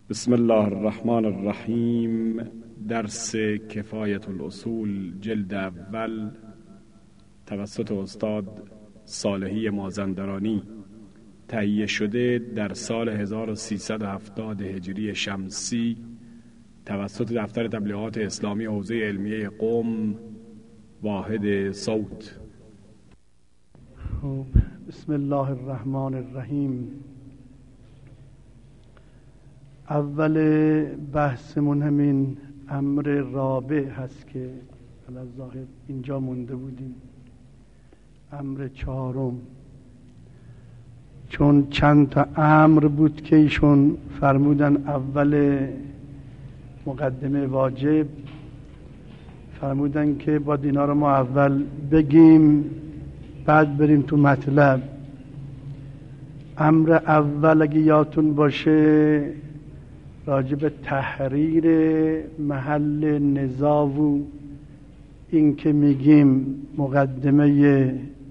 بسم الله الرحمن الرحیم. درس کفایت الاصول جلد اول توسط استاد صالحی مازندرانی، تهیه شده در سال 1370 هجری شمسی توسط دفتر تبلیغات اسلامی حوزه علمیه قم، واحد صوت. بسم الله الرحمن الرحیم. اول بحثمون همین امر رابع هست که علی ظاهر اینجا مونده بودیم، امر چهارم، چون چند تا امر بود که ایشون فرمودن اول مقدمه واجب، فرمودن که باید اینا رو ما اول بگیم بعد بریم تو مطلب. امر اول اگه یادتون باشه راجب تحریر محل نزاع و این که میگیم مقدمه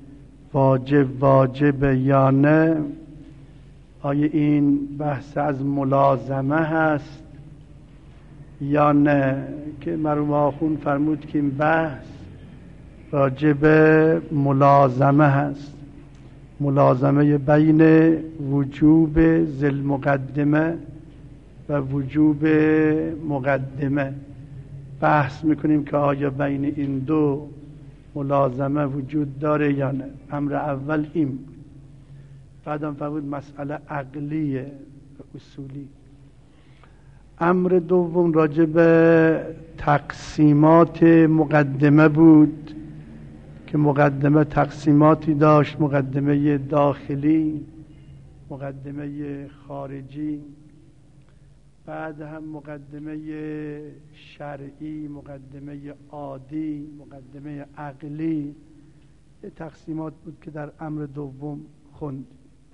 واجب یا نه، آیا این بحث از ملازمه هست یا نه، که مرحوم آخوند فرمود که این بحث راجب ملازمه هست، ملازمه بین وجوب ذل مقدمه و وجوب مقدمه. بحث میکنیم که آیا بین این دو ملازمه وجود داره یا نه. امر اول این بود. بعدم فرمود مسئله عقلیه و اصولی. امر دوم راجع به تقسیمات مقدمه بود که مقدمه تقسیماتی داشت: مقدمه داخلی، مقدمه خارجی، بعد هم مقدمه شرعی، مقدمه عادی، مقدمه عقلی. یه تقسیمات بود که در امر دوم خوند.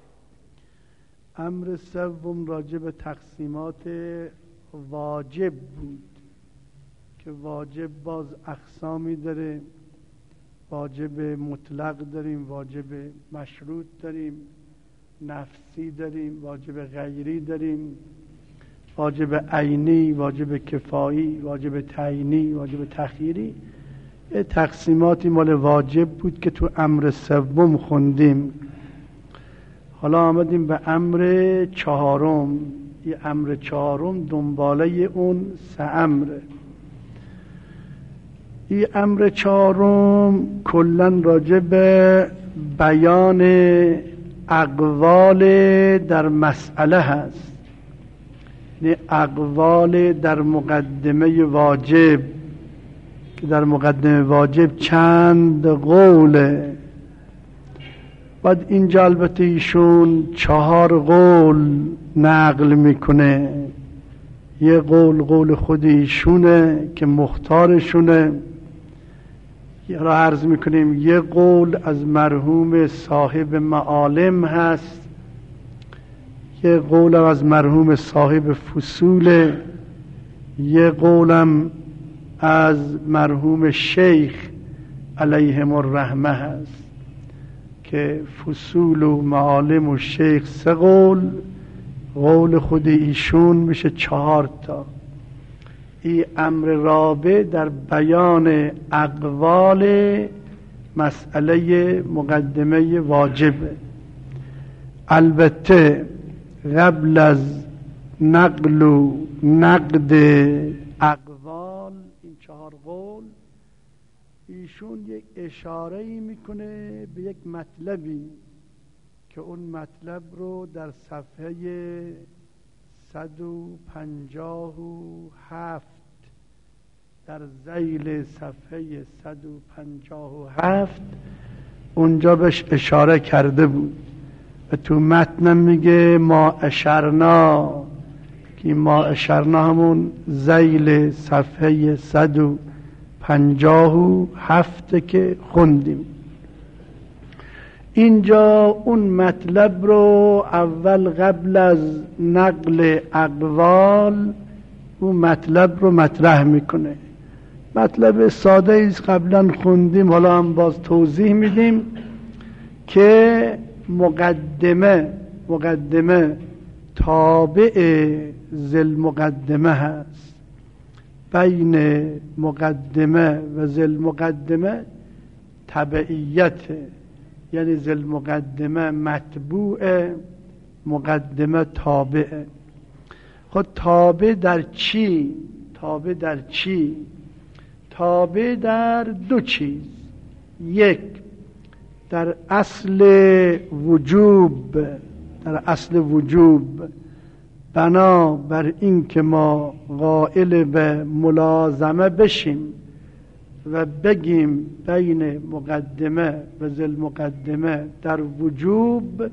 امر سوم راجع به تقسیمات واجب بود که واجب باز اقسامی داره، واجب مطلق داریم، واجب مشروط داریم، نفسی داریم، واجب غیری داریم، واجب عینی، واجب کفایی، واجب تعیینی، واجب تخییری. یه تقسیماتی مال واجب بود که تو امر سوم خوندیم. حالا آمدیم به امر چهارم. این امر چهارم دنباله اون سه امره. این امر چهارم کلن راجع به بیان اقوال در مسئله هست، یعنی اقوال در مقدمه واجب، که در مقدمه واجب چند قوله. بعد اینجا البته ایشون 4 قول نقل میکنه. یه قول خود ایشونه که مختارشونه، را عرض میکنیم. یه قول از مرحوم صاحب معالم هست، یه قولم از مرحوم صاحب فصول، یه قولم از مرحوم شیخ علیهم الرحمه هست که فصول و معالم و شیخ 3 قول، قول خود ایشون میشه 4 تا. این امر رابع در بیان اقوال مسئله مقدمه واجبه. البته قبل از نقل و نقد اقوال این 4 قول، ایشون یک اشاره‌ای میکنه به یک مطلبی که اون مطلب رو در صفحه 157 در ذیل صفحه 157 اونجا بهش اشاره کرده بود و تو متن میگه ما اشرنا، که ما اشرنا همون ذیل صفحه 157 که خوندیم. اینجا اون مطلب رو اول قبل از نقل اقوال اون مطلب رو مطرح میکنه. مطلب ساده ایست، قبلا خوندیم، حالا هم باز توضیح میدیم که مقدمه تابع ذل مقدمه هست. بین مقدمه و ذل مقدمه تبعیت، یعنی ذل مقدمه متبوع، مقدمه تابعه. خود تابع در چی؟ تابع در چی؟ تابع در دو چیز. یک، در اصل وجوب، در اصل وجوب، بنا بر این که ما قائل به ملازمه بشیم و بگیم بین مقدمه و ذل مقدمه در وجوب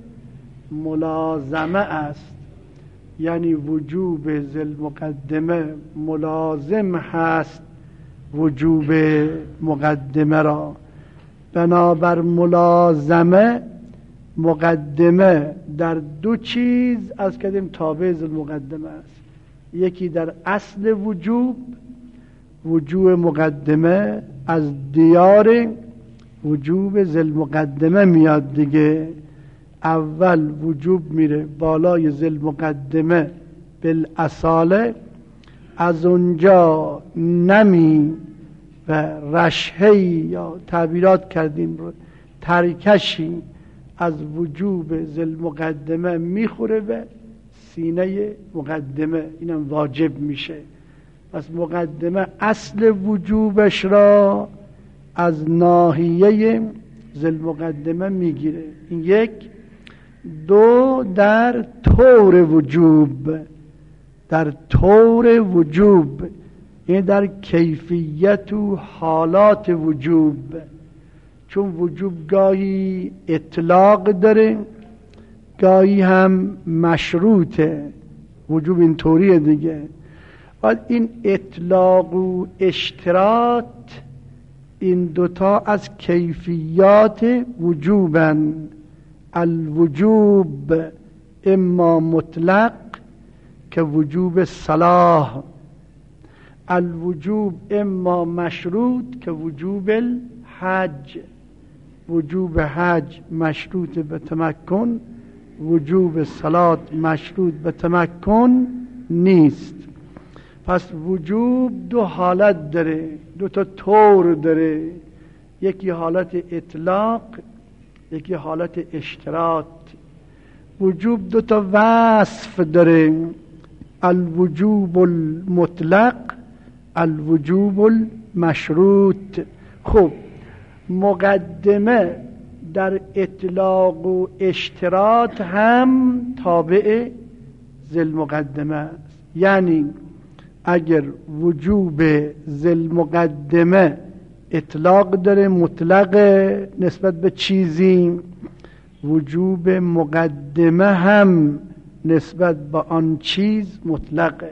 ملازمه است، یعنی وجوب ذل مقدمه ملازم هست وجوب مقدمه را. بنابر ملازمه مقدمه در دو چیز از کدیم تابع ذل مقدمه است. یکی در اصل وجوب، وجوب مقدمه از دیار وجوب ذل مقدمه میاد دیگه. اول وجوب میره بالای ذل مقدمه بالاصاله، از اونجا نمی و رشحه‌ای یا تعبیرات کردیم رو ترکشی از وجوب ذل مقدمه میخوره به سینه مقدمه، اینم واجب میشه. پس مقدمه اصل وجوبش را از ناحیه ذل مقدمه میگیره. این یک. دو، در طور وجوب، در طور وجوب، این در کیفیت و حالات وجوب، چون وجوب گاهی اطلاق داره گاهی هم مشروطه. وجوب این طوریه دیگه. بعد این اطلاق و اشتراط، این دوتا از کیفیات وجوبن. الوجوب اما مطلق که وجوب صلاح، الوجوب اما مشروط که وجوب الحج. وجوب حج مشروط به تمکن، وجوب صلات مشروط به تمکن نیست. پس وجوب دو حالت داره، دو تا طور داره، یکی حالت اطلاق، یکی حالت اشتراط. وجوب دو تا وصف داره، الوجوب المطلق، الوجوب المشروط. خب مقدمه در اطلاق و اشتراط هم تابع ذل مقدمه است. یعنی اگر وجوب ذل مقدمه اطلاق داره، مطلق نسبت به چیزی، وجوب مقدمه هم نسبت به آن چیز مطلقه.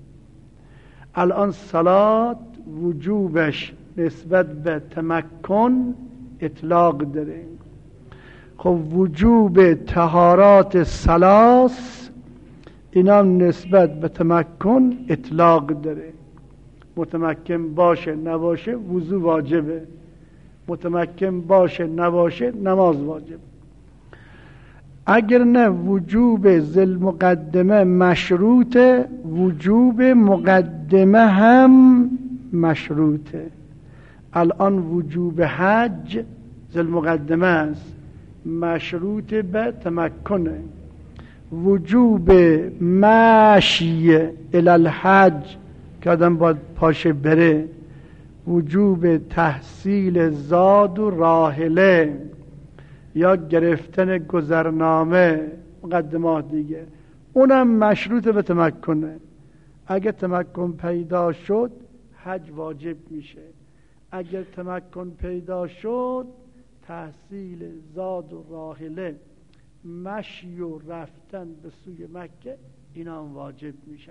الان صلات وجوبش نسبت به تمکن اطلاق داره. خب وجوب طهارات ثلاث اینا نسبت به تمکن اطلاق داره. متمکن باشه نباشه وضو واجبه، متمکن باشه نباشه نماز واجبه. اگر نه وجوب ذل مقدمه مشروطه، وجوب مقدمه هم مشروطه. الان وجوب حج ذل مقدمه است، مشروط به تمکنه. وجوب مشی الی الحج که آدم باید پاشه بره، وجوب تحصیل زاد و راحله یا گرفتن گذرنامه، مقدمات دیگه، اونم مشروط به تمکنه. اگر تمکن پیدا شد حج واجب میشه. اگر تمکن پیدا شد تحصیل زاد و راحله، مشی و رفتن به سوی مکه اینا هم واجب میشن.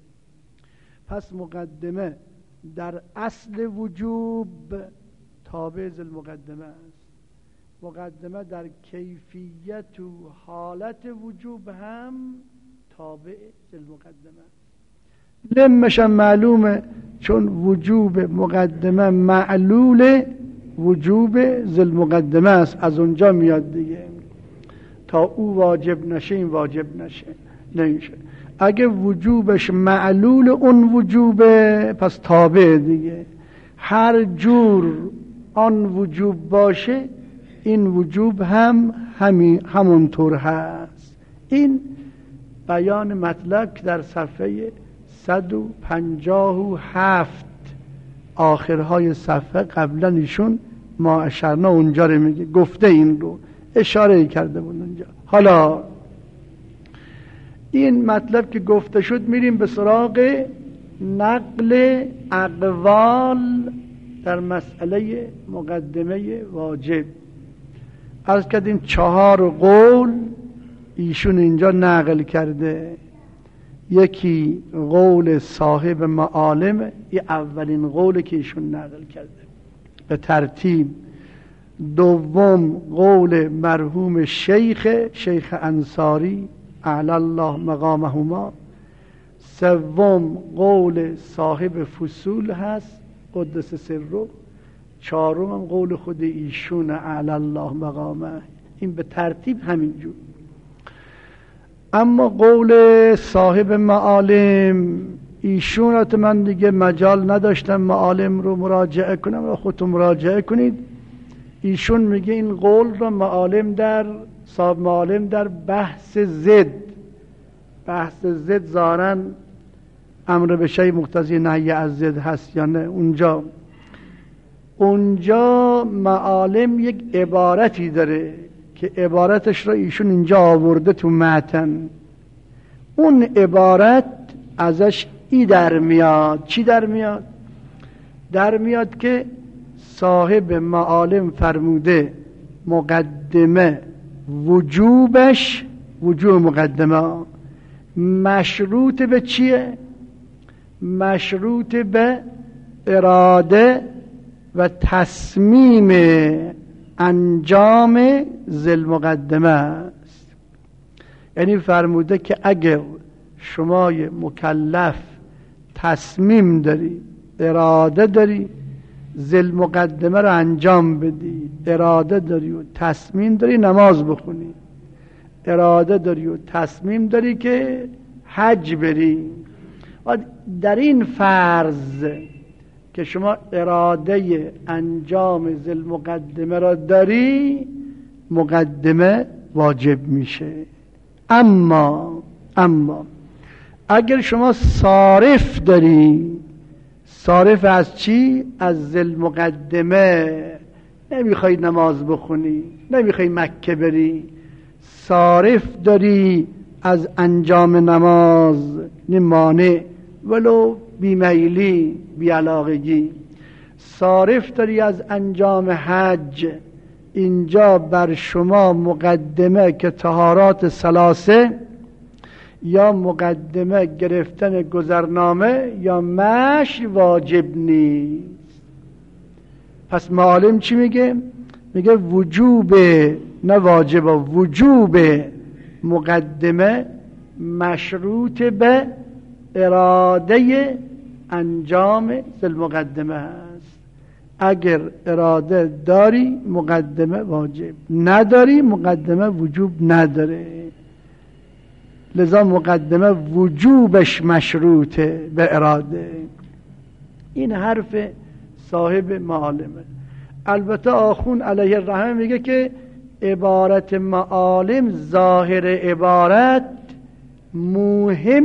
پس مقدمه در اصل وجوب تابع ذل مقدمه است. مقدمه در کیفیت و حالت وجوب هم تابع ذل مقدمه است. لمش معلومه، چون وجوب مقدمه معلول وجوب ذل مقدمه است، از اونجا میاد دیگه. تا او واجب نشه این واجب نشه. نمیشه. اگه وجوبش معلول اون وجوبه پس تابع دیگه. هر جور آن وجوب باشه این وجوب هم همونطور هست. این بیان مطلب که در صفحه 157 آخرهای صفحه قبلا ایشون ما اشرنا اونجا رو میگه، گفته این رو اشاره کرده بود اونجا. حالا این مطلب که گفته شد میریم به سراغ نقل اقوال در مسئله مقدمه واجب. عرض کردیم 4 قول ایشون اینجا نقل کرده. یکی قول صاحب معالم، این اولین قولی که ایشون نقل کرده به ترتیب. دوم قول مرحوم شیخ انصاری اعلی الله مقامهما. سوم قول صاحب فصول هست قدس سره. چهارم قول خود ایشون اعلی الله مقامه. این به ترتیب همینجور. اما قول صاحب معالم ایشون رو من دیگه مجال نداشتم معالم رو مراجعه کنم و خودتون مراجعه کنید. ایشون میگه این قول رو صاحب معالم در بحث زد ظاهراً امر به شیء مقتضی نهی از زد هست یا نه. اونجا معالم یک عبارتی داره که عبارتش رو ایشون اینجا آورده تو متن. اون عبارت ازش در میاد. چی در میاد؟ در میاد که صاحب معالم فرموده مقدمه وجوبش، وجوب مقدمه مشروط به چیه؟ مشروط به اراده و تصمیم انجام ذل مقدمه است. یعنی فرموده که اگر شما مکلف تصمیم داری، اراده داری ذل مقدمه رو انجام بدی، اراده داری و تصمیم داری نماز بخونی، اراده داری و تصمیم داری که حج بری، در این فرض که شما اراده انجام ذل مقدمه را داری مقدمه واجب میشه. اما اگر شما صارف داری، صارف از چی؟ از ذل مقدمه، نمیخوای نماز بخونی، نمیخوای مکه بری، صارف داری از انجام نماز، مانع ولو بیمیلی بیعلاقگی، صارف داری از انجام حج، اینجا بر شما مقدمه که طهارات ثلاثه یا مقدمه گرفتن گذرنامه یا مشی واجب نیست. پس معالم چی میگه؟ میگه وجوب، نه واجب، وجوب مقدمه مشروط به اراده انجام ذل مقدمه هست. اگر اراده داری مقدمه واجب، نداری مقدمه وجوب نداره. لذا مقدمه وجوبش مشروطه به اراده. این حرف صاحب معالمه. البته آخون علیه الرحمه میگه که عبارت معالم، ظاهر عبارت مهم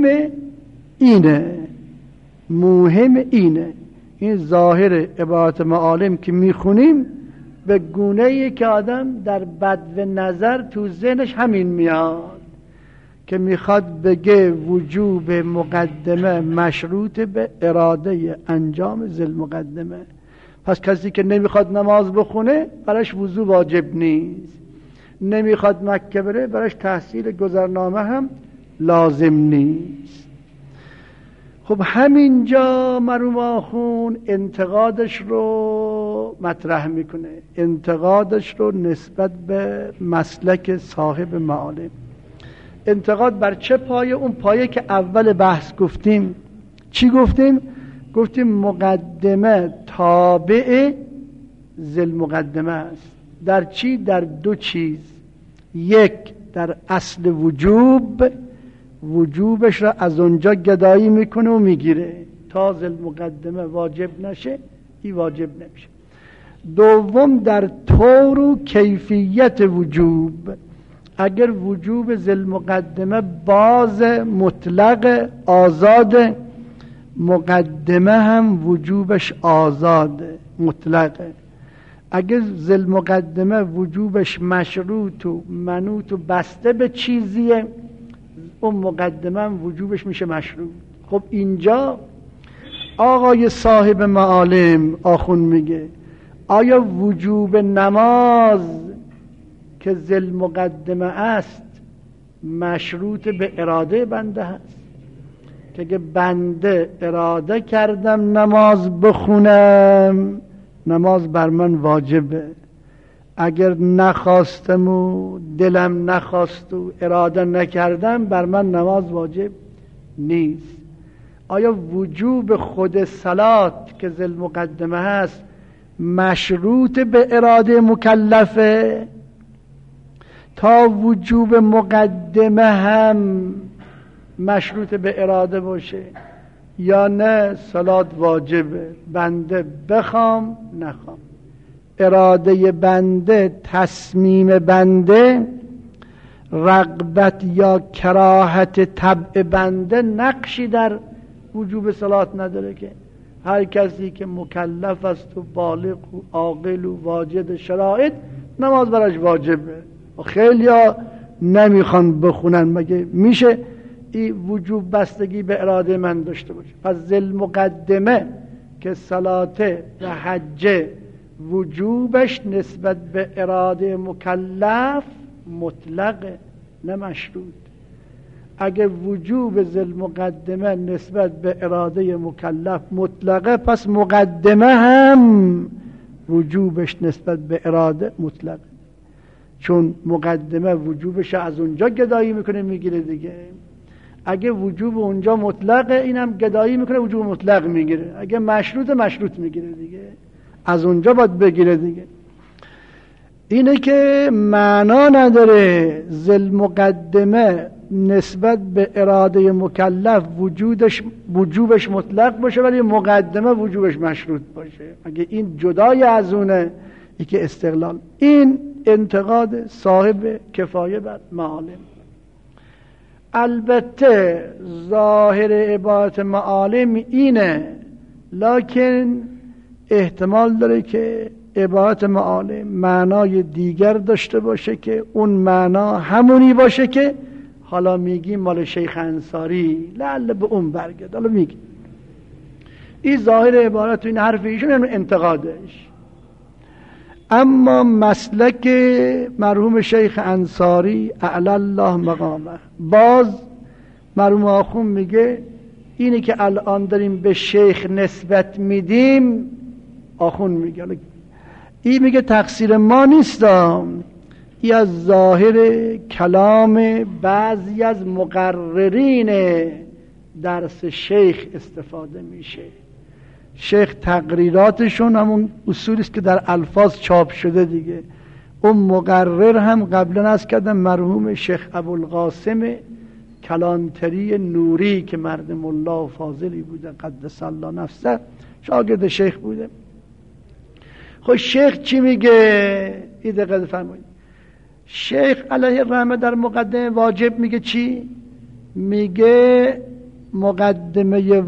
اینه. این ظاهر عبارت معالم که میخونیم به گونه‌ای که آدم در بدو نظر تو ذهنش همین میاد که میخواد بگه وجوب مقدمه مشروط به اراده انجام ذل مقدمه. پس کسی که نمیخواد نماز بخونه براش وضو واجب نیست، نمیخواد مکه بره براش تحصیل گذرنامه هم لازم نیست. خب همینجا مرحوم آخون انتقادش رو مطرح میکنه، انتقادش رو نسبت به مسلک صاحب معالم. انتقاد بر چه پایه؟ اون پایه که اول بحث گفتیم. چی گفتیم؟ گفتیم مقدمه تابع ذل مقدمه است. در چی؟ در دو چیز. یک در اصل وجوب، وجوبش را از اونجا گدایی میکنه و میگیره تا المقدمه واجب نشه، این واجب نمیشه. دوم در طور و کیفیت وجوب، اگر وجوب ذل مقدمه باز مطلق آزاد، مقدمه هم وجوبش آزاد مطلقه. اگر ذل مقدمه وجوبش مشروط و منوط و بسته به چیزیه، اون مقدمه هم وجوبش میشه مشروط. خب اینجا آقای صاحب معالم آخون میگه آیا وجوب نماز که ذل مقدمه است مشروط به اراده بنده هست؟ که اگه بنده اراده کردم نماز بخونم، نماز بر من واجبه. اگر نخواستم و دلم نخواست و اراده نکردم، بر من نماز واجب نیست. آیا وجوب خود صلات که ذل مقدمه هست مشروط به اراده مکلفه تا وجوب مقدمه هم مشروط به اراده باشه، یا نه صلات واجبه بنده بخوام نخوام؟ اراده بنده، تصمیم بنده، رغبت یا کراهت طبع بنده نقشی در وجوب صلات نداره. که هر کسی که مکلف است و بالغ و عاقل و واجد شرایط، نماز براش واجبه. خیلی ها نمیخوان بخونن، مگه میشه این وجوب بستگی به اراده من داشته باشه؟ پس ذل مقدمه که صلاته و حجه وجوبش نسبت به اراده مکلف مطلقه نه مشروط. اگه وجوب ذل مقدمه نسبت به اراده مکلف مطلقه، پس مقدمه هم وجوبش نسبت به اراده مطلقه، چون مقدمه وجوبش از اونجا گدایی میکنه میگیره دیگه. اگه وجوب اونجا مطلقه، اینم گدایی میکنه وجوب مطلق میگیره. اگه مشروط میگیره دیگه، از اونجا باید بگیره دیگه. اینه که معنا نداره ذل مقدمه نسبت به اراده مکلف وجوبش مطلق باشه ولی مقدمه وجوبش مشروط باشه. اگه این جدای از اونه، ای که استقلال. این انتقاد صاحب کفایه بر معالم. البته ظاهر عبارت معالم اینه، لکن احتمال داره که عبارت معالم معنای دیگر داشته باشه که اون معنا همونی باشه که حالا میگیم مال شیخ انصاری، لعل به اون برگرد. حالا میگیم این ظاهر عبارت و این حرف ایشون انتقادش. اما مسلک مرحوم شیخ انصاری اعلی الله مقامه، باز مرحوم آخون میگه اینی که الان داریم به شیخ نسبت میدیم، آخون میگه این میگه تقصیر ما نیستم، این از ظاهر کلام بعضی از مقررین درس شیخ استفاده میشه. شیخ تقریراتشون همون اصولی است که در الفاظ چاپ شده دیگه. اون مقرر هم قبلا از کردم مرحوم شیخ ابوالقاسم کلانتری نوری که مرد ملا و فاضلی بوده قدس الله نفسه، شاگرد شیخ بوده. خب شیخ چی میگه؟ این دقیقه فرمایید. شیخ علیه الرحمه در مقدمه واجب میگه چی؟ میگه مقدمه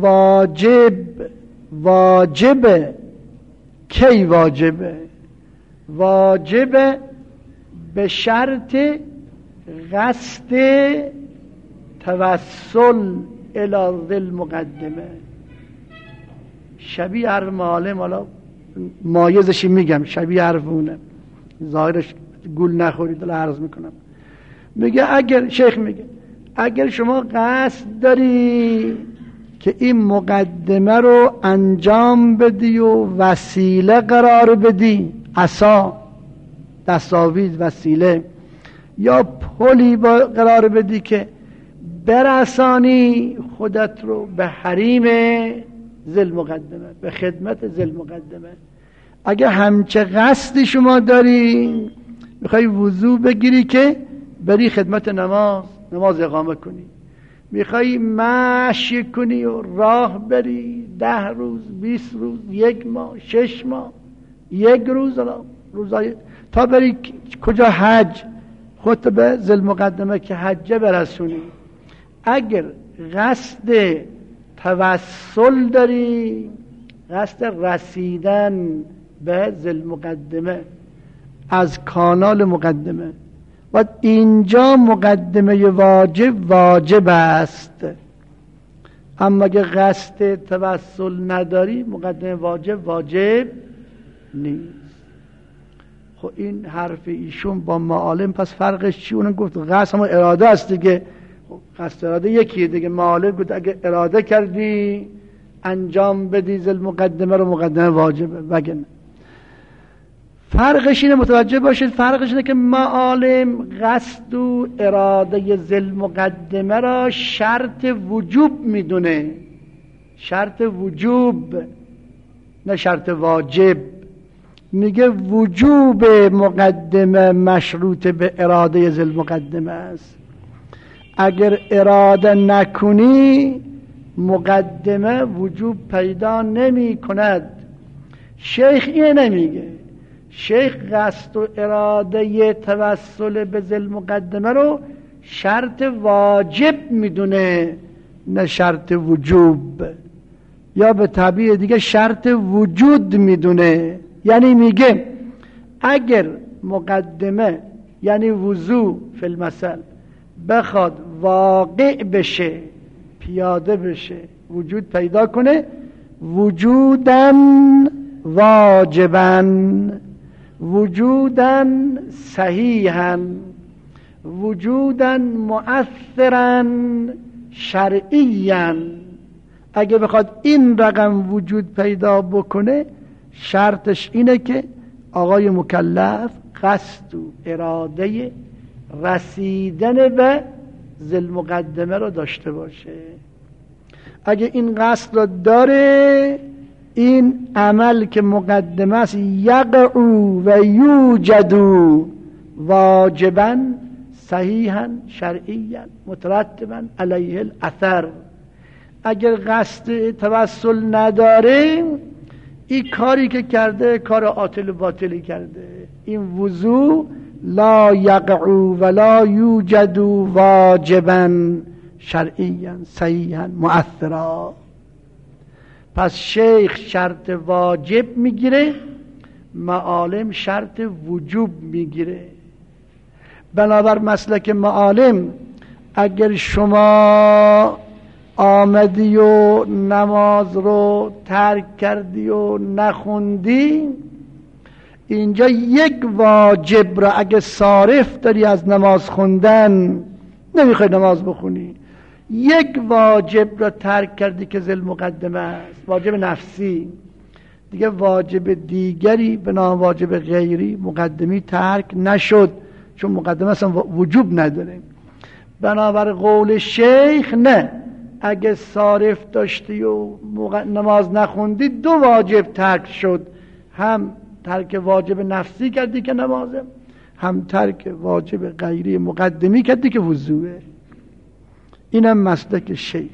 واجبه. کی واجبه؟ واجبه به شرط قصد توسل الی ذل مقدمه. شبیه حرف معالم، حالا مایزشی میگم، شبیه حرف اونه، ظاهرش گول نخورید، حالا عرض میکنم. میگه اگر شیخ میگه اگر شما قصد داری که این مقدمه رو انجام بدی و وسیله قرار بدی، عصا، دستاویز، وسیله یا پلی قرار بدی که برسانی خودت رو به حریم ذل مقدمه، به خدمت ذل مقدمه، اگه همچه قصدی شما داری، میخوای وضو بگیری که بری خدمت نماز اقامه کنی، میخوایی مشی کنی و راه بری 10 روز 20 روز 1 ماه 6 ماه 1 روز روزای تا بری کجا حج خودت به ذوالمقدمه که حجه برسونی. اگر قصد توسل داری، قصد رسیدن به ذوالمقدمه از کانال مقدمه و اینجا مقدمه واجب است، اما اگه قصد توسل نداری مقدمه واجب نیست. خب این حرف ایشون با معالم پس فرقش چی؟ اونم گفت قصد هم اراده است دیگه. قصد اراده یکیه دیگه. معالم گفت اگه اراده کردی انجام بدی ذوالمقدمه رو مقدمه واجبه. وگرنه فرقش اینه، متوجه باشید فرقش اینه که معالم قصد و اراده ذوالمقدمه را شرط وجوب میدونه، شرط وجوب نه شرط واجب. میگه وجوب مقدمه مشروط به اراده ذوالمقدمه است. اگر اراده نکنی مقدمه وجوب پیدا نمی کند. شیخ اینه نمیگه. شیخ قصد و اراده توسل به ذوالمقدمه رو شرط واجب میدونه نه شرط وجوب، یا به تعبیر دیگه شرط وجود میدونه. یعنی میگه اگر مقدمه یعنی وضو فی المثل بخواد واقع بشه، پیاده بشه، وجود پیدا کنه، وجوداً واجباً، وجوداً صحیحاً، وجوداً مؤثراً شرعیاً، اگه بخواد این رقم وجود پیدا بکنه شرطش اینه که آقای مکلف قصد و اراده رسیدن به ذوالمقدمه رو داشته باشه. اگه این قصد رو داره این عمل که مقدمه است یقع و یوجد واجبا صحیحا شرعیا مترتبا علیه الاثر. اگر قصد توسل نداره این کاری که کرده کار عاطل و باطلی کرده. این وضو لا یقع ولا یوجد واجبا شرعیا صحیحا مؤثرا. پس شیخ شرط واجب میگیره، معالم شرط وجوب میگیره. بنابر مسلک معالم اگر شما آمدی و نماز رو ترک کردی و نخوندی، اینجا یک واجب را اگه صارف داری از نماز خوندن، نمیخوای نماز بخونی، یک واجب را ترک کردی که ذوالمقدمه است، واجب نفسی، دیگه واجب دیگری به نام واجب غیری مقدمی ترک نشد، چون مقدمه اصلا وجوب نداره. بنابر قول شیخ نه، اگه صارف داشتی و نماز نخوندی دو واجب ترک شد، هم ترک واجب نفسی کردی که نمازه، هم ترک واجب غیری مقدمی کردی که وضوئه. اینم مسلک شیخ.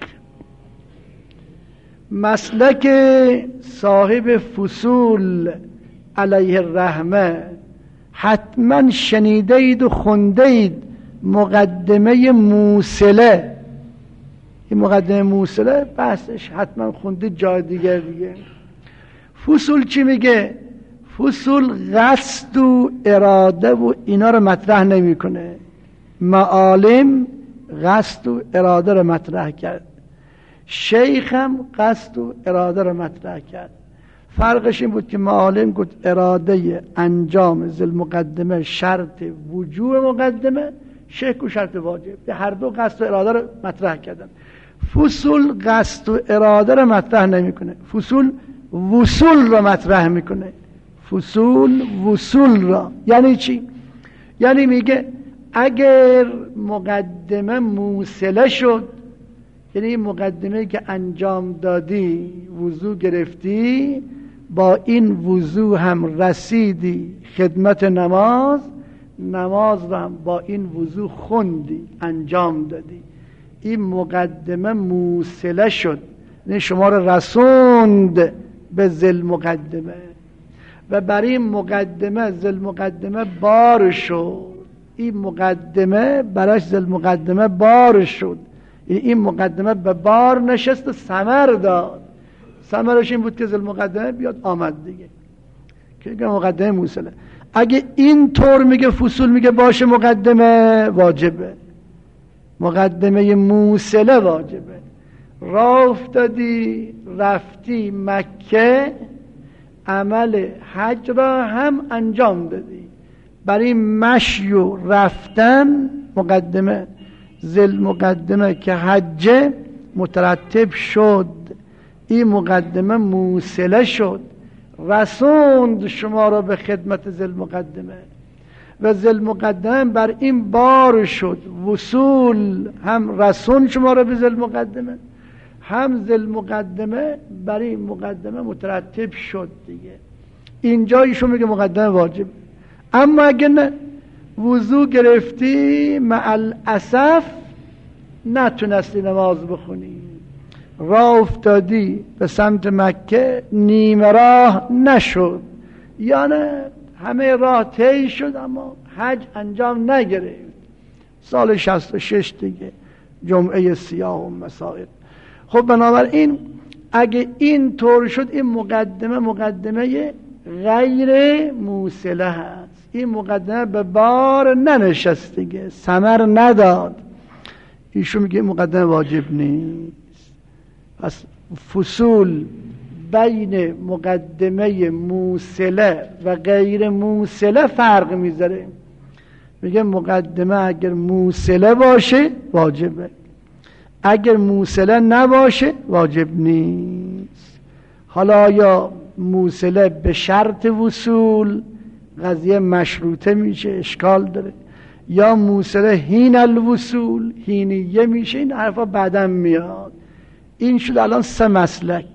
مسلک صاحب فصول علیه الرحمه، حتما شنیدید و خوندید مقدمه موصله. این مقدمه موصله بحثش حتما خوندید جای دیگر دیگه. فصول چی میگه؟ فصول قصد و اراده و اینا رو مطرح نمیکنه. معالم قصد و اراده رو مطرح کرد، شیخ هم قصد و اراده رو مطرح کرد. فرقش این بود که معالم گفت اراده انجام ذوالمقدمه شرط وجوب مقدمه، شیخ گفت شرط واجب. هر دو قصد و اراده رو مطرح کردن. فصول قصد و اراده رو مطرح نمیکنه، فصول وصول رو مطرح میکنه. فصول وصول را یعنی چی؟ یعنی میگه اگر مقدمه موصله شد، یعنی مقدمه که انجام دادی، وضو گرفتی، با این وضو هم رسیدی خدمت نماز، نماز رو هم با این وضو خوندی، انجام دادی، این مقدمه موصله شد، یعنی شما رو رسوند به ذل مقدمه و برای این مقدمه ذل مقدمه بار شد. این مقدمه براش ذل مقدمه بار شد، یعنی این مقدمه به بار نشست و ثمر داد. ثمرش این بود که ذل مقدمه بیاد آمد دیگه، که مقدمه موصله. اگه این طور میگه فصول میگه باشه مقدمه واجبه، مقدمه موصله واجبه. راه افتادی رفتی مکه، عمل حج را هم انجام دادی، برای مشی و رفتن مقدمه ذل مقدمه که حج مترتب شد، این مقدمه موصله شد، رسوند شما را به خدمت ذل مقدمه و ذل مقدمه بر این بار شد. وصول هم رسون شما را به ذل مقدمه، هم ذل مقدمه برای این مقدمه مترتب شد دیگه. اینجا ایشون میگه مقدمه واجب. اما اگه نه وضو گرفتی مع الاسف نتونستی نماز بخونی، راه افتادی به سمت مکه نیمه راه نشد، یعنی همه راه طی شد اما حج انجام نگرفت، سال 66 دیگه جمعه سیاه و مسائل. خب بنابراین اگه این طور شد این مقدمه غیر موصله هست، این مقدمه به بار ننشست دیگه، ثمر نداد. ایشون میگه مقدمه واجب نیست. پس فصول بین مقدمه موصله و غیر موصله فرق میذاره. میگه مقدمه اگر موصله باشه واجبه، اگر موصله نباشه واجب نیست. حالا یا موصله به شرط وصول قضیه مشروطه میشه، اشکال داره، یا موصله هین الوصول هینیه میشه، این حرفا بعدم میاد. این شد الان 3 مسلک.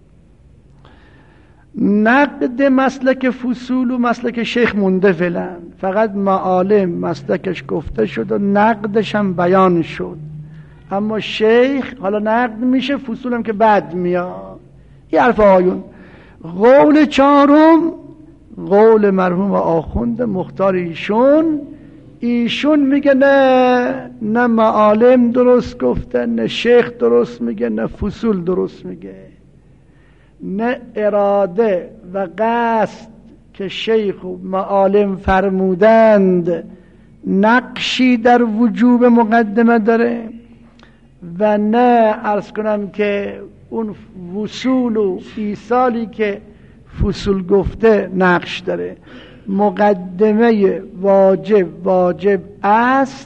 نقد مسلک فصول و مسلک شیخ مونده فعلا، فقط معالم مسلکش گفته شد و نقدش هم بیان شد. اما شیخ حالا نقد میشه، فصول هم که بعد میاد. این حرف آیون. قول 4 قول مرحوم آخوند مختار ایشون میگه نه معالم درست گفته، نه شیخ درست میگه، نه فصول درست میگه، نه اراده و قصد که شیخ و معالم فرمودند نقشی در وجوب مقدمه داره، و نه عرض کنم که اون وصول و ایصالی که فصول گفته نقش داره. مقدمه واجب است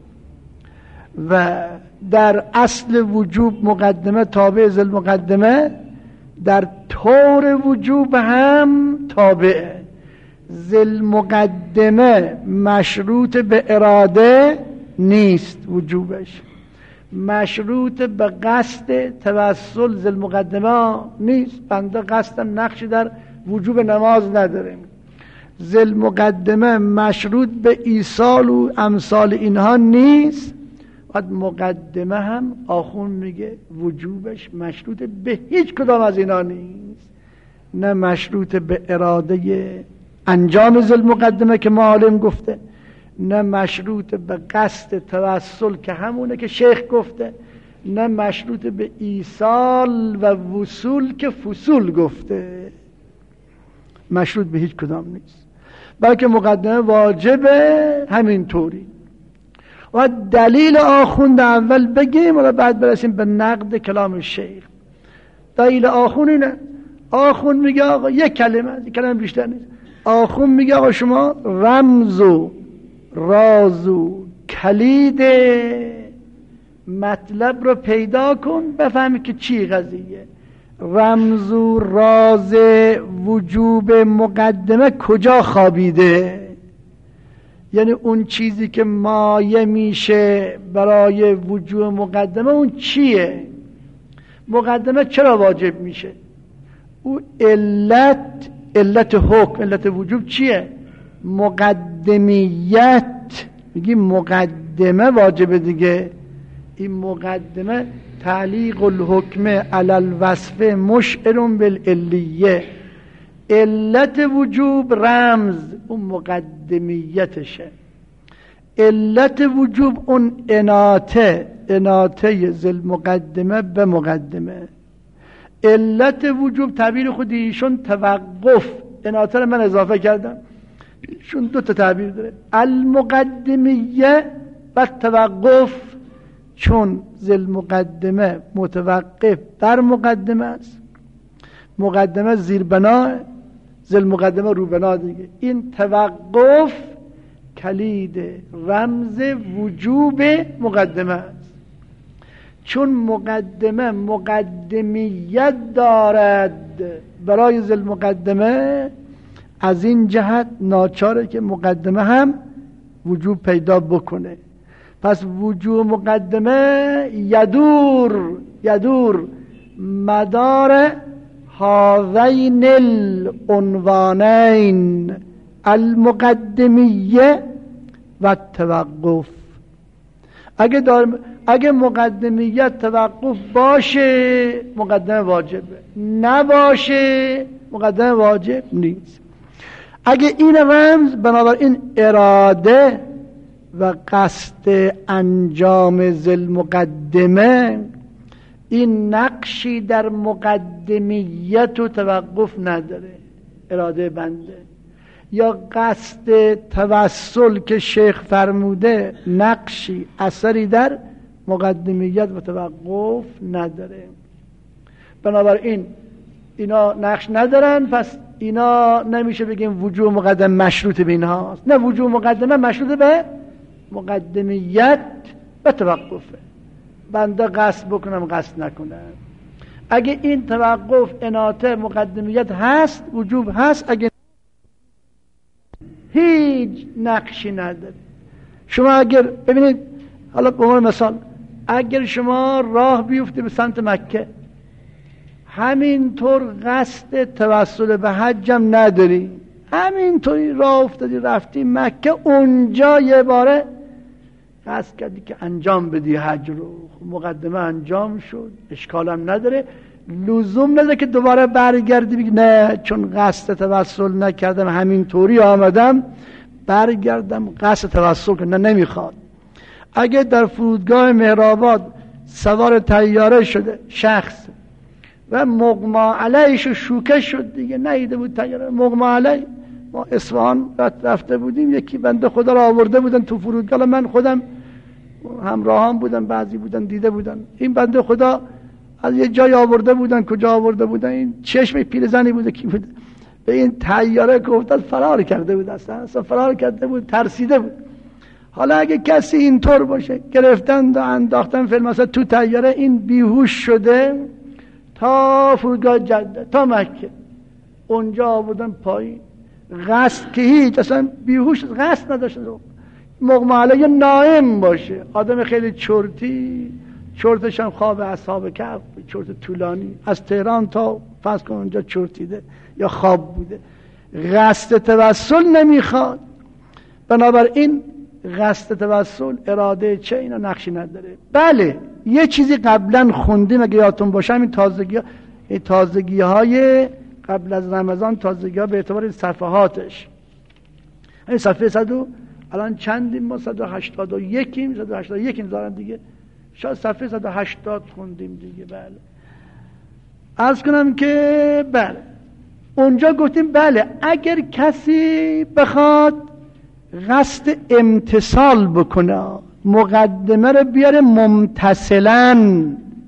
و در اصل وجوب مقدمه تابع ذل مقدمه، در طور وجوب هم تابعه. ذل مقدمه مشروط به اراده نیست، وجوبش مشروط به قصد توسل ذل مقدمه نیست. بنده قصدم نقشی در وجوب نماز نداره. ذل مقدمه مشروط به ایصال و امثال اینها نیست. بعد مقدمه هم آخون میگه وجوبش مشروط به هیچ کدام از اینا نیست، نه مشروط به اراده انجام ذل مقدمه که معالم گفته، نه مشروط به قصد توسل که همونه که شیخ گفته، نه مشروط به ایصال و وصول که فصول گفته. مشروط به هیچ کدام نیست، بلکه مقدمه واجبه همینطوری. و دلیل آخوند اول بگیم و بعد برسیم به نقد کلام شیخ. دلیل آخوند اینه، آخوند میگه آقا یک کلمه بیشتر نیست. آخوند میگه آقا شما رمز و راز و کلید مطلب رو پیدا کن بفهمی که چی قضیه. رمز و راز وجوب مقدمه کجا خوابیده، یعنی اون چیزی که مایه میشه برای وجوب مقدمه اون چیه؟ مقدمه چرا واجب میشه؟ او علت حکم، علت وجوب چیه؟ مقدمیت. میگی مقدمه واجبه دیگه، این مقدمه تعلیق الحکم علی الوصف مشعر بالعلیه، علت وجوب رمز اون مقدمیتشه، علت وجوب اون اناته ذل مقدمه به مقدمه، علت وجوب تعبیر خودی ایشون توقف، اناته رو من اضافه کردم، ایشون دو تا تعبیر داره، المقدمیه و توقف، چون ذل مقدمه متوقف بر مقدمه است، مقدمه زیر بنا، ذل مقدمه رو بنا دیگه، این توقف کلید رمز وجوب مقدمه است، چون مقدمه مقدمیت دارد برای ذل مقدمه، از این جهت ناچاره که مقدمه هم وجوب پیدا بکنه. پس وجوب مقدمه یدور مدار هذین العنوانین المقدمیه و توقف. اگه مقدمیت توقف باشه مقدمه واجبه، نباشه مقدمه واجب نیست. اگه این رمز بنابراین اراده و قصد انجام ذل مقدمه، این نقشی در مقدمیت و توقف نداره، اراده بنده، یا قصد توسل که شیخ فرموده نقشی اثری در مقدمیت و توقف نداره. بنابراین اینا نقش ندارن، پس اینا نمیشه بگیم وجوب مقدمه مشروط به اینهاست، نه، وجوب مقدمه مشروط به مقدمیت و توقفه، بنده قصد بکنم قصد نکنم. اگه این توقف اناته مقدمیت هست وجوب هست، اگه هیچ نقشی نداره. شما اگر ببینید، حالا به عنوان مثال، اگر شما راه بیفته به سمت مکه، همینطور قصد توسل به حجم نداری، همینطوری راه افتادی رفتی مکه، اونجا یه باره قصد کردی که انجام بدی حج رو، مقدمه انجام شد، اشکالم نداره، لزوم نداره که دوباره برگردی بگی نه چون قصد توسل نکردم همینطوری آمدم برگردم قصد توسل کنم، نه، نمیخواد. اگه در فرودگاه مهرآباد سوار طیاره شده شخص و مغمى علیهش شوکه شد دیگه، نیده بود طیاره، مغمى علیه، ما اصفهان رفته بودیم، یکی بنده خدا را آورده بودن تو فرودگاه، من خودم همراهان بودن، بعضی بودن دیده بودن، این بنده خدا از یه جای آورده بودن، کجا آورده بودن، این چشم پیرزنی بوده کی بوده، به این طیاره که افتاد فرار کرده بود، اصلا فرار کرده بود، ترسیده بود. حالا اگه کسی اینطور باشه گرفتن و انداختن فیلم مثلا تو طیاره، این بیهوش شده تا فرودگاه جده تا مکه، اونجا آوردن پایین، قصد که هیچ، اصلا بیهوش، قصد نداشته، مغمى علیه نائم باشه، آدم خیلی چرتش هم خواب اصحاب کهف، چرت طولانی، از تهران تا فرض کن اونجا چرتیده یا خواب بوده، قصد توسل نمیخواد. بنابراین قصد توسل اراده چه اینا نقشی نداره. بله یه چیزی قبلا خوندیم اگه یادتون باشه، این تازگی های قبل از رمضان، تازگی ها به اعتبار صفحاتش، این صفحه الان چندیم ما، 181 دارن دیگه، شاید صفحه 180 خوندیم دیگه. بله عرض کنم که بله اونجا گفتیم بله اگر کسی بخواد قصد امتثال بکنه، مقدمه رو بیاره ممتثلاً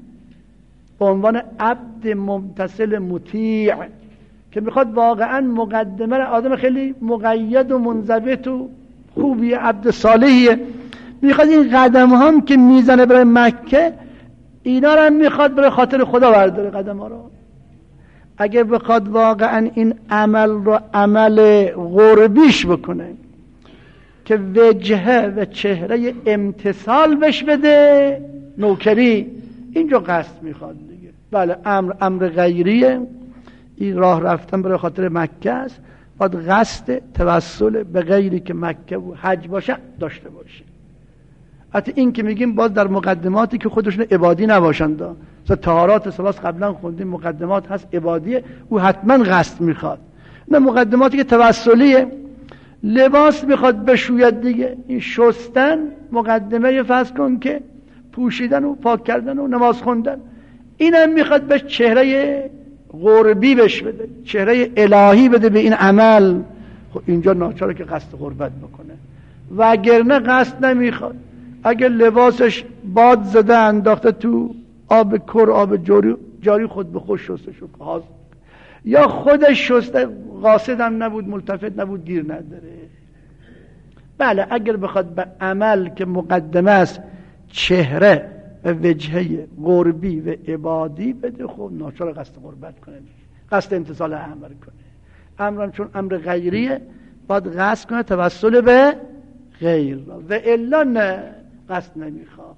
به عنوان عبد ممتثل مطیع، که میخواد واقعا مقدمه رو، آدم خیلی مقید و منضبط و خوبی، عبد صالحیه، میخواد این قدم هم که میزنه برای مکه اینا رو میخواد برای خاطر خدا برداره قدم ها رو. اگه بخواد واقعا این عمل رو عمل قربیش بکنه که وجهه و چهره امتثال بش بده، نوکری، اینجا قصد میخواد دیگه. بله امر غیریه، این راه رفتن برای خاطر مکه است، باید قصد توسل به غیری که مکه و حج باشه داشته باشه. حتی این که میگیم باز در مقدماتی که خودشون عبادی نباشند، مثلا طهارات سلاس قبلا خوندیم مقدمات هست عبادیه، او حتما قصد میخواد. نه مقدماتی که توسلیه، لباس میخواد بشوید دیگه، این شستن مقدمه فرض کن که پوشیدن و پاک کردن و نماز خوندن، اینم میخواد به چهره قربی بش بده، چهره الهی بده به این عمل. خب اینجا ناچاره که قصد قربت بکنه، وگرنه قصد نمیخواد. اگر لباسش باد زده انداخته تو آب کر، آب جاری، خود به خود شسته شد، یا خودش شسته، قاصد هم نبود، ملتفت نبود، گیر نداره. بله اگر بخواد به عمل که مقدمه است چهره و وجهه قربی و عبادی بده، خب ناچار قصد قربت کنه، قصد امتثال امر کنه. امرم چون امر غیریه باید قصد کنه توسل به غیر، و الا نه قصد نمیخواد.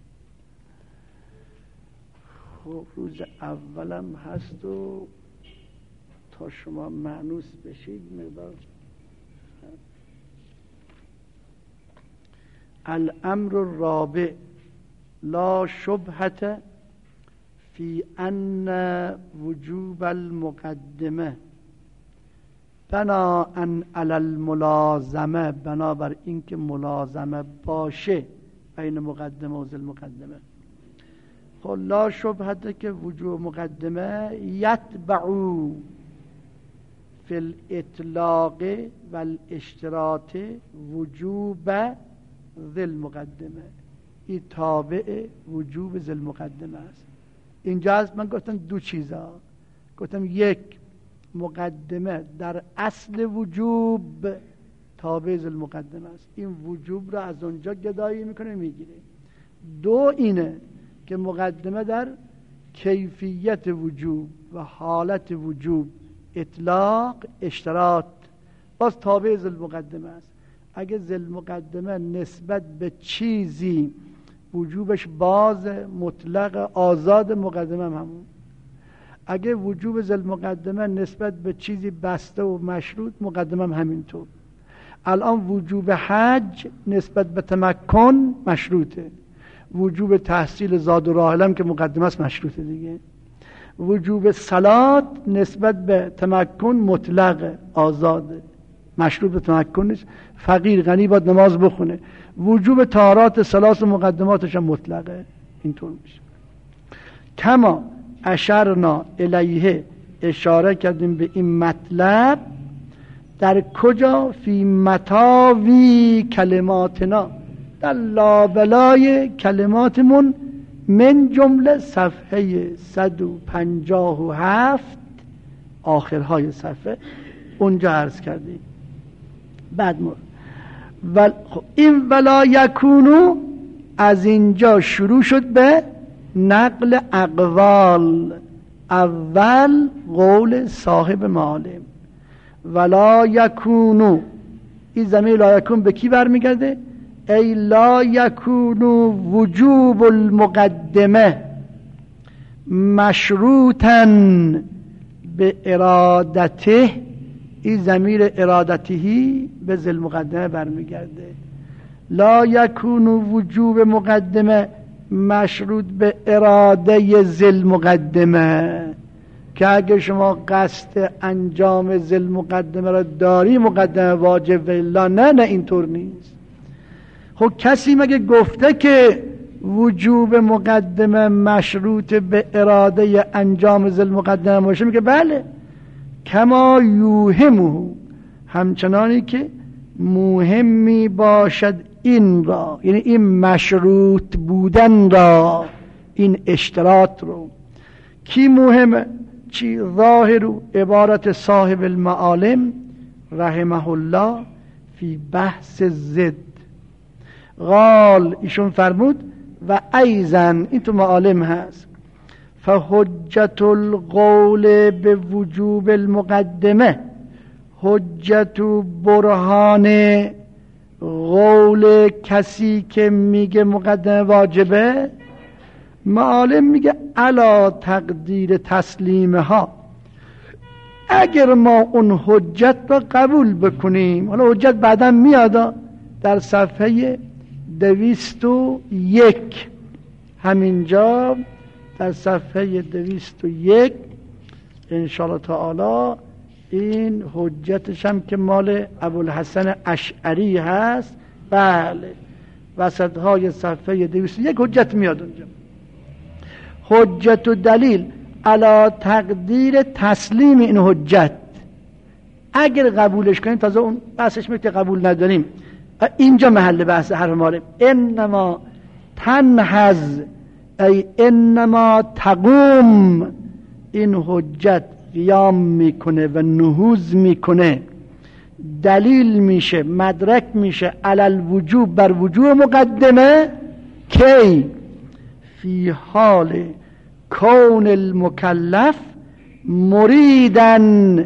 خب روز اولم هست و تا شما مانوس بشید مقدار. الامر الرابع لا شبهة فی ان وجوب المقدمه بناء علی الملازمه، بنابر این که ملازمه باشه بین مقدمه و ذی المقدمه. خب لا شبهة که وجوب مقدمه یتبعو فی الاطلاق و الاشتراط وجوب ذی المقدمه، این تابع وجوب ذی المقدمه است. اینجا از من گفتم دو چیزا، گفتم یک مقدمه در اصل وجوب تابع ذی المقدمه است، این وجوب را از اونجا گدایی میکنه میگیره. دو اینه که مقدمه در کیفیت وجوب و حالت وجوب، اطلاق، اشتراط، باز تابع ذی المقدمه است. اگه ذی المقدمه نسبت به چیزی وجوبش باز، مطلق، آزاد، مقدمه هم همون. اگه وجوب ذی المقدمه نسبت به چیزی بسته و مشروط، مقدمه هم همینطور. الان وجوب حج نسبت به تمکن مشروطه، وجوب تحصیل زاد و راحلم که مقدمه است مشروطه دیگه. وجوب صلات نسبت به تمکن مطلق، آزاده، مشروط به تمکن نیست، فقیر غنی باید نماز بخونه. وجوب طهارات ثلاث و مقدماتش هم مطلقه. اینطور میشه. کما اشرنا الیه، اشاره کردیم به این مطلب در کجا؟ فی متاوی کلماتنا، در لابلای کلماتمون، من جمله صفحه 157 آخرهای صفحه اونجا عرض کردیم. بعد این ولا یکونو از اینجا شروع شد به نقل اقوال. اول قول صاحب معالم، ولا یکونو، این ضمیر لا یکون به کی برمیگرده؟ ای لا یکونو وجوب المقدمه مشروطا به ارادته، این ضمیر ارادتهی به ذی المقدمه برمیگرده. لا یکونو وجوب مقدمه مشروط به اراده ذی المقدمه، که اگه شما قصد انجام ذی المقدمه را داری مقدمه واجب، و الا نه اینطور نیست. خب کسی مگه گفته که وجوب مقدمه مشروط به اراده انجام ذی المقدمه باشه؟ میگه بله، کما یوهمه، همچنانی که مهمی باشد این را، یعنی این مشروط بودن را، این اشتراط رو. کی مهمه؟ چی؟ ظاهر عبارت صاحب المعالم رحمه الله فی بحث زد قال، ایشون فرمود و ایزن، این تو معالم هست، فحجت القول به وجوب المقدمه، حجت برهان قول کسی که میگه مقدمه واجبه، معالم میگه علا تقدیر تسلیمه ها، اگر ما اون حجت رو قبول بکنیم، حالا حجت بعدا میاد در صفحه 201 همینجا در صفحه 201 انشاءالله تعالی این حجتش هم که مال ابوالحسن اشعری هست. بله وسط های صفحه 201 حجت میاد اونجا. حجت و دلیل علی تقدیر تسلیم این حجت، اگر قبولش کنیم تازه اون بحثش میگه قبول نداریم، اینجا محل بحث حرف ماله. انما تنهز ای انما تقوم، این حجت قیام میکنه و نهوض میکنه، دلیل میشه، مدرک میشه علل وجوب، بر وجوب مقدمه، کی فی حال کون المکلف مریدن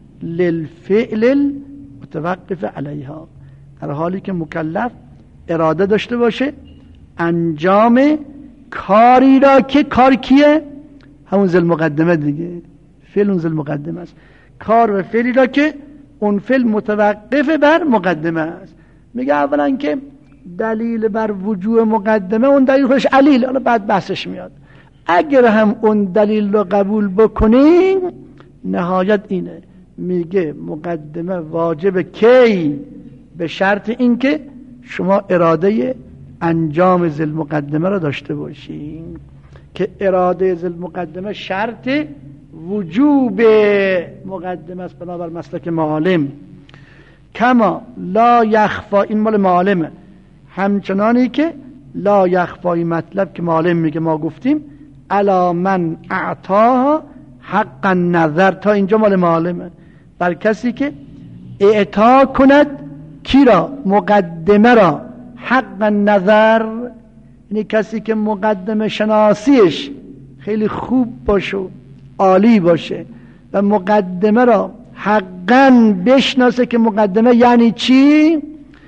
للفعل المتوقف علیها، در حالی که مکلف اراده داشته باشه انجام کاری را که کار کیه؟ همون ذل مقدمه دیگه، فعل اون ذل مقدمه است، کار و فعلی را که اون فعل متوقف بر مقدمه است. میگه اولا که دلیل بر وجوب مقدمه، اون دلیل خودش علیل، حالا بعد بحثش میاد. اگر هم اون دلیل رو قبول بکنین نهایت اینه، میگه مقدمه واجب کی؟ به شرط اینکه شما اراده انجام ذل مقدمه را داشته باشین، که اراده ذل مقدمه شرط وجوب مقدمه است بنابر مسلک معالم. کما لا یخفا، این مال معالمه، همچنانی که لا یخفای مطلب که معالم میگه ما گفتیم الا من اعطاها حق النظر، تا اینجا مال معالمه، بر کسی که اعطا کند کی را؟ مقدمه را، حق النظر، یعنی کسی که مقدمه شناسیش خیلی خوب باشه و عالی باشه و مقدمه را حقاً بشناسه که مقدمه یعنی چی،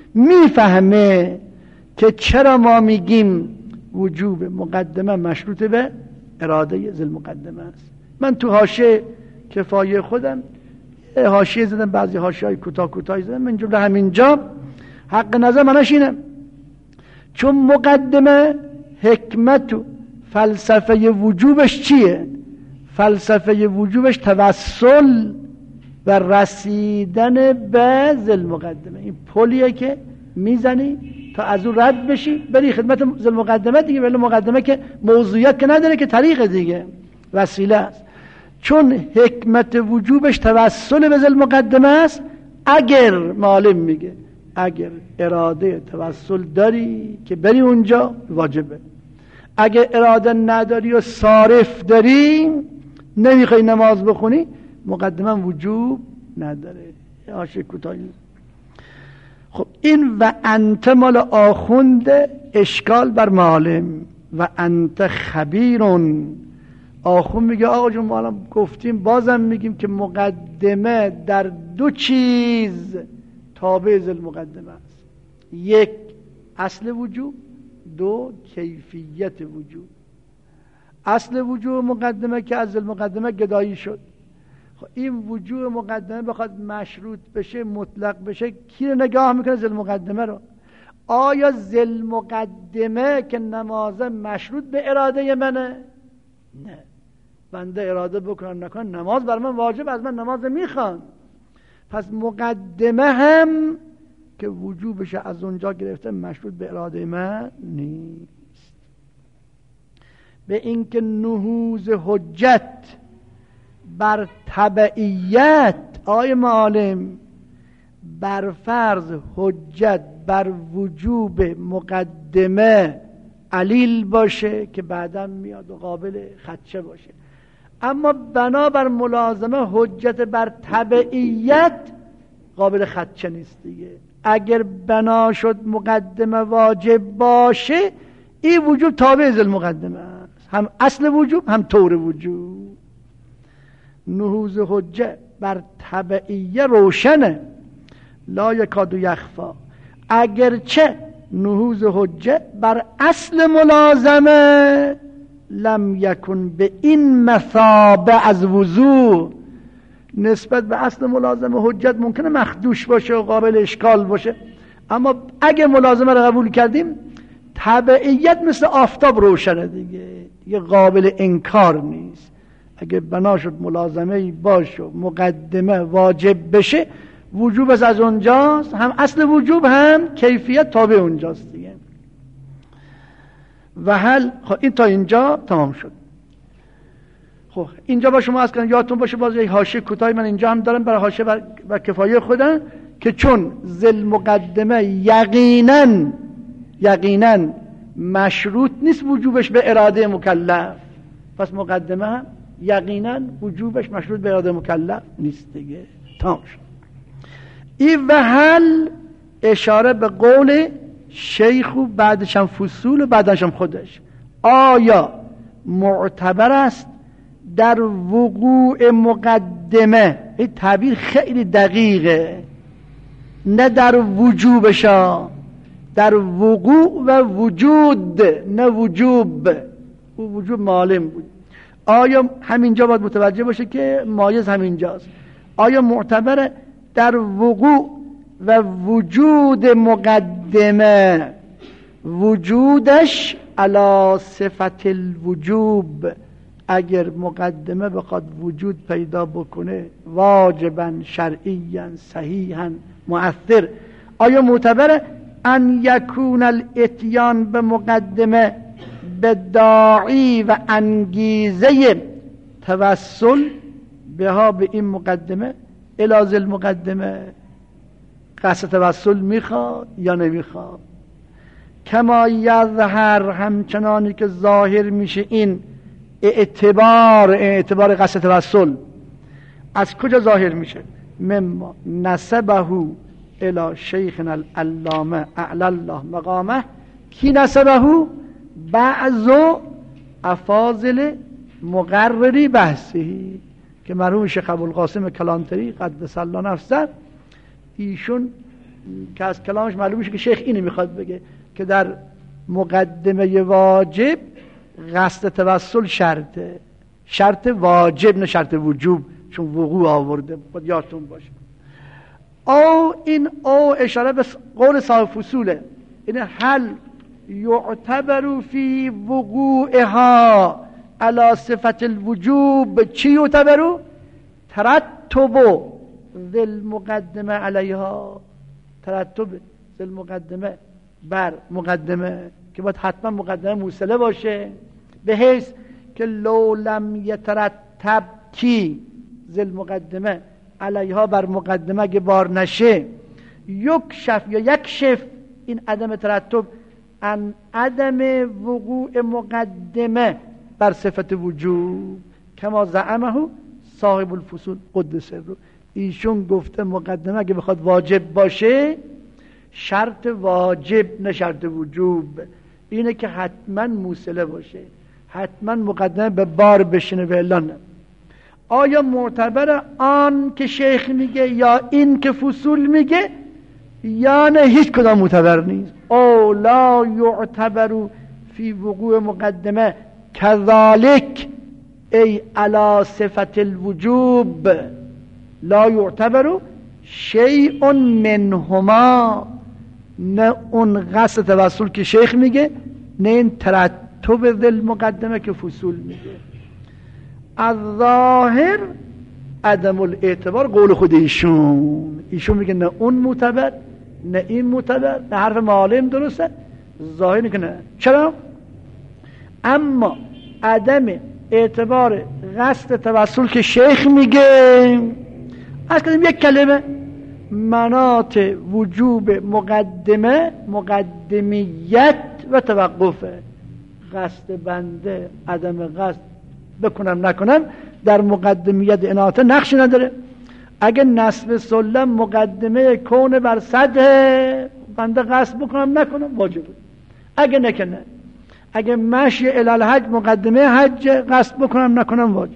میفهمه که چرا ما میگیم وجوب مقدمه مشروط به اراده ذل مقدمه است. من تو حاشیه کفایه خودم حاشیه زدم، بعضی حاشیه‌های کوتاه زدم، من جمله همینجا حق نظر منش اینه، چون مقدمه حکمت و فلسفه وجوبش چیه؟ فلسفه وجوبش توسل و رسیدن به ذل مقدمه، این پلیه که میزنی تا از اون رد بشی بری خدمت ذل مقدمه دیگه، ولی مقدمه که موضوعیت که نداره، که طریق دیگه وسیله است. چون حکمت وجوبش توسل به ذل مقدمه است، اگر معلم میگه اگر اراده توسل داری که بری اونجا واجبه، اگر اراده نداری و صارف داری نمیخوای نماز بخونی مقدمه وجوب نداره. حاشیه کوتاهی. خب این و انت مال آخوند اشکال بر معلم، و انت خبیرون. آخوند میگه آقا جون ما الان گفتیم بازم میگیم که مقدمه در دو چیز تابع ذل مقدمه است، یک اصل وجوب، دو کیفیت وجوب. اصل وجوب مقدمه که از ذل مقدمه گدایی شد، خب این وجوب مقدمه بخواد مشروط بشه مطلق بشه کی رو نگاه میکنه؟ ذل مقدمه رو. آیا ذل مقدمه که نماز مشروط به اراده منه؟ نه، بنده اراده بکنم نکنم نماز بر من واجب، از من نماز میخوان. پس مقدمه هم که وجوبش از اونجا گرفته مشروط به اراده من نیست. به اینکه نهوض حجت بر تبعیت، آی معالم بر فرض حجت بر وجوب مقدمه علیل باشه که بعدم میاد و قابل خدشه باشه، اما بنابر ملازمه حجت بر تبعیت قابل خدشه نیست دیگه. اگر بنا شد مقدمه واجب باشه این وجوب تابع ذل مقدمه است، هم اصل وجوب هم طور وجوب. نهوض حجت بر تبعیه روشنه، لا یکاد یخفا، اگرچه نهوض حجت بر اصل ملازمه لم یکن به این مثابه از وضوح، نسبت به اصل ملازمه حجت ممکنه مخدوش باشه و قابل اشکال باشه، اما اگه ملازمه رو قبول کردیم تبعیت مثل آفتاب روشنه دیگه، یه قابل انکار نیست. اگه بنا شد ملازمه باشه مقدمه واجب بشه، وجوب از اونجاست، هم اصل وجوب هم کیفیت تابع اونجاست دیگه. و حل این تا اینجا تمام شد. خب اینجا با شما از کنم یادتون باشه، باز یک حاشیه کوتاهی من اینجا هم دارم برای حاشیه و کفایه خودم، که چون ذل مقدمه یقینا مشروط نیست وجوبش به اراده مکلف، پس مقدمه هم یقینا وجوبش مشروط به اراده مکلف نیست دیگه. تمام شد. این و حل اشاره به قول شیخ و بعدش هم فصول و بعدش هم خودش. آیا معتبر است در وقوع مقدمه، این تعبیر خیلی دقیقه، نه در وجوبشا، در وقوع و وجود، نه وجوب. او وجوب معلم بود. آیا همینجا باید متوجه باشه که مایز همینجاست. آیا معتبر در وقوع و وجود مقدمه، وجودش علی صفت الوجوب، اگر مقدمه بخواد وجود پیدا بکنه واجبا شرعیا صحیحا مؤثر، آیا معتبر ان یکون الاتیان به مقدمه به داعی و انگیزه توسل بها، به این مقدمه الاز المقدمه قصد توسل میخواد یا نمیخواد؟ کما یظهر، همچنانی که ظاهر میشه این اعتبار قصد توسل از کجا ظاهر میشه؟ مما نسبه الی شیخنا العلامه اعلی الله مقامه. کی نسبه؟ بعض افاضل مقرری بحثی، که مرحوم شیخ ابوالقاسم کلانتری قدس الله نفسه، ایشون که از کلامش معلوم میشه که شیخ اینو میخواد بگه که در مقدمه واجب قصد توسل شرطه، شرط واجب نه شرط وجوب، چون وقوع آورده، باید یادتون باشه. او اشاره به قول صاحب فصوله، این حل یعتبر فی وقوعها علی صفت الوجوب. چی یعتبرو؟ ترتب ذل مقدمه علیها، ترتب ذل مقدمه بر مقدمه، که باید حتما مقدمه موصله باشه، به حیث که لو لم یترتب کی ذل مقدمه علیها، بر مقدمه اگه بار نشه، یکشف یا یکشف این عدم ترتب ان عدم وقوع مقدمه بر صفت وجوب، کما زعمه صاحب الفصول قدس سره. ایشون گفته مقدمه اگه بخواد واجب باشه شرط واجب نه شرط وجوب، اینه که حتما موصله باشه، حتما مقدمه به بار بشینه و الا نه. آیا معتبر آن که شیخ میگه یا این که فصول میگه، یا نه هیچ کدام معتبر نیست؟ او لا یعتبر فی وقوع مقدمه کذالک ای علی صفت الوجوب لا یعتبر شیء منهما، نه اون قصد توسل که شیخ میگه، نه این ترتب ذل مقدمه که فصول میگه. از ظاهر عدم الاعتبار قول خود ایشون میگه نه اون معتبر نه این معتبر، نه حرف معالم درسته، ظاهر که نه. چرا؟ اما عدم اعتبار قصد توسل که شیخ میگه، از کردیم یک کلمه مناط وجوب مقدمه، مقدمیت و توقفه. قصد بنده، عدم قصد بکنم نکنم در مقدمیت اناطه نقشی نداره. اگه نصب سلم مقدمه کون بر سطح، بنده قصد بکنم نکنم واجبه، اگه نکنه. اگه مشی الالحج مقدمه حج، قصد بکنم نکنم واجب.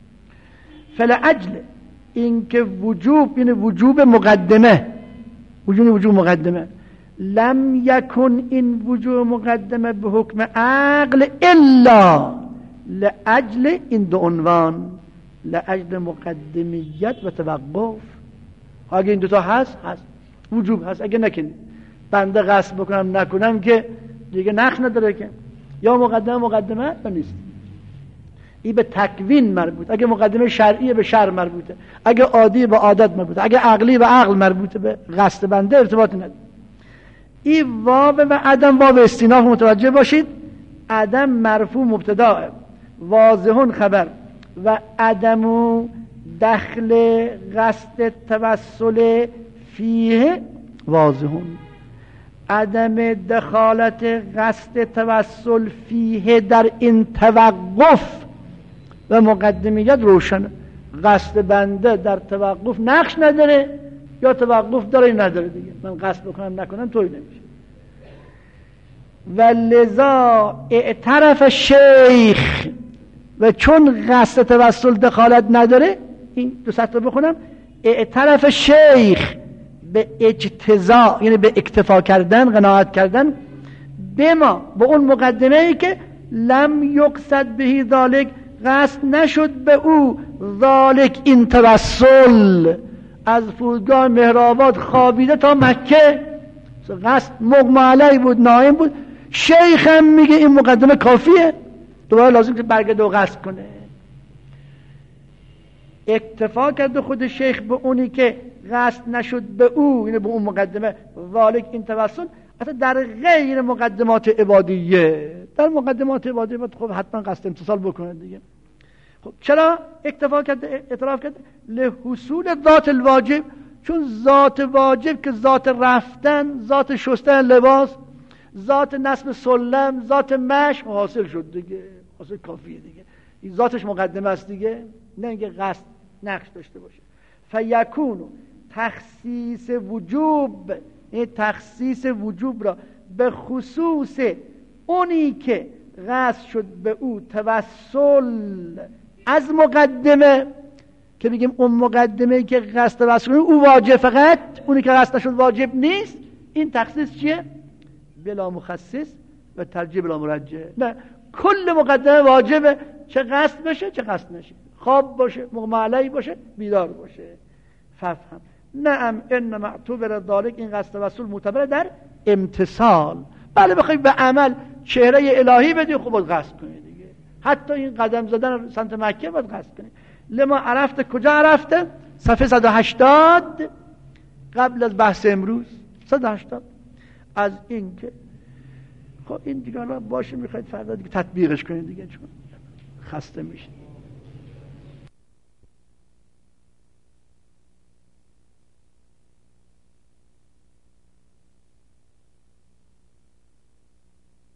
فلعجل این که وجوب، این وجوب مقدمه، وجوب مقدمه، لم یکن این وجوب مقدمه به حکم عقل الا لعجل این دو عنوان، لعجل مقدمیت و توقف. اگه این دوتا هست وجوب هست، اگه نکنی بنده قصد بکنم نکنم که دیگه نقش نداره که، یا مقدمه یا نیست. این به تکوین مربوط. اگه مقدمه شرعی به شرع مربوطه، اگه عادی به عادت مربوطه، اگه عقلی به عقل مربوطه، به قصد بنده ارتباطی نداره. این واو و عدم واو استیناف متوجه باشید. عدم مرفوع مبتدا، واضحون خبر، و عدم دخل قصد توسل فیه واضحون. عدم دخالت قصد توسل فیه در این توقف و مقدمیت روشن. قصد بنده در توقف نقش نداره، یا توقف داره نداره دیگه. من قصد بکنم نکنم توی نمیشه. و لذا اعترف شیخ، و چون قصد توسل دخالت نداره، این دو سطر بخونم، اعترف شیخ به اجتزا، یعنی به اکتفا کردن، قناعت کردن، به اون مقدمه ای که لم یقصد بهی ذالک، قصد نشد به او ذالک این توسل، از فرودگاه مهرآباد خوابیده تا مکه، قصد مغمى علیه بود، نایم بود. شیخ هم میگه این مقدمه کافیه، دوباره لازم که برگرده و قصد کنه. اکتفا کرده خود شیخ به اونی که قصد نشد به او، یعنی به اون مقدمه ذالک این توسل، اصلا در غیر مقدمات عبادیه. در مقدمات عبادیه باید خب حتما قصد امتصال بکنه دیگه. خب چرا اکتفا کرده، اعتراف کرده؟ لحصول ذات الواجب، چون ذات واجب که ذات رفتن، ذات شستن لباس، ذات نصب سلم، ذات مشق حاصل شد دیگه، حاصل کافیه دیگه. این ذاتش مقدمه است دیگه، نه اینکه قصد نقش داشته باشه. فیکون تخصیص وجوب، این تخصیص وجوب را به خصوص اونی که قصد شد به او توسل از مقدمه، که بگیم اون مقدمه که قصد توسل او واجب، فقط اونی که قصد نشد واجب نیست. این تخصیص چیه؟ بلا مخصص و ترجیح بلا مرجح. نه، کل مقدمه واجبه، چه قصد بشه چه قصد نشه، خواب باشه، مغمى علیه باشه، بیدار باشه. فهم نعم ان معتبر ذالک، این قصد توسل معتبر در امتثال. بله بخوای به عمل چهره الهی بدی، خب باید قصد کنی دیگه. حتی این قدم زدن سمت مکه باید قصد کنی. لما عرفته، کجا عرفته؟ صفحه 180 قبل از بحث امروز، 180 از این که خب این دیگه حالا باشه، میخواید فردا دیگه تطبیقش کنید دیگه، چون خسته میشید.